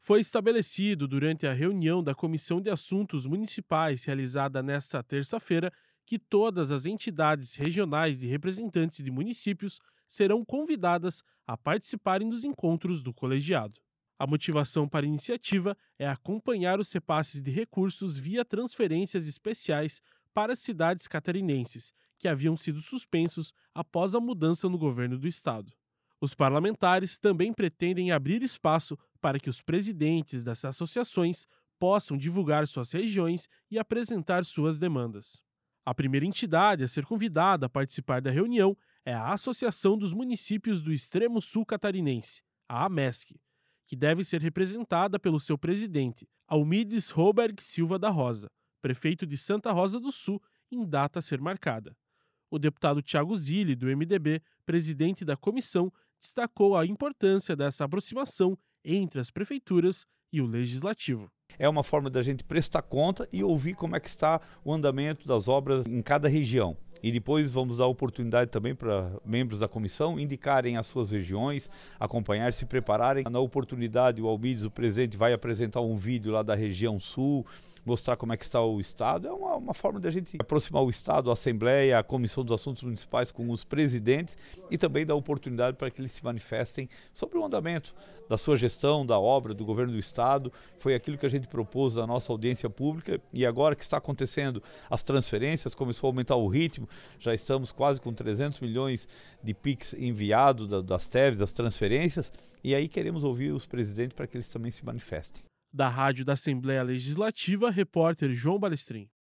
Foi estabelecido durante a reunião da Comissão de Assuntos Municipais realizada nesta terça-feira que todas as entidades regionais de representantes de municípios serão convidadas a participarem dos encontros do colegiado. A motivação para a iniciativa é acompanhar os repasses de recursos via transferências especiais para as cidades catarinenses, que haviam sido suspensos após a mudança no governo do estado. Os parlamentares também pretendem abrir espaço para que os presidentes das associações possam divulgar suas regiões e apresentar suas demandas. A primeira entidade a ser convidada a participar da reunião é a Associação dos Municípios do Extremo Sul Catarinense, a AMESC, que deve ser representada pelo seu presidente, Almides Roberg Silva da Rosa, prefeito de Santa Rosa do Sul, em data a ser marcada. O deputado Thiago Zilli, do MDB, presidente da comissão, destacou a importância dessa aproximação entre as prefeituras e o legislativo. É uma forma da gente prestar conta e ouvir como é que está o andamento das obras em cada região. E depois vamos dar oportunidade também para membros da comissão indicarem as suas regiões, acompanhar, se prepararem. Na oportunidade, o Almides, o presidente, vai apresentar um vídeo lá da região sul, mostrar como é que está o Estado. É uma forma de a gente aproximar o Estado, a Assembleia, a Comissão dos Assuntos Municipais com os presidentes e também dar oportunidade para que eles se manifestem sobre o andamento da sua gestão, da obra, do governo do Estado. Foi aquilo que a gente propôs na nossa audiência pública e agora que está acontecendo as transferências, começou a aumentar o ritmo, já estamos quase com 300 milhões de PIX enviados das TEVs, das transferências, e aí queremos ouvir os presidentes para que eles também se manifestem. Da Rádio da Assembleia Legislativa, repórter João Balestrin.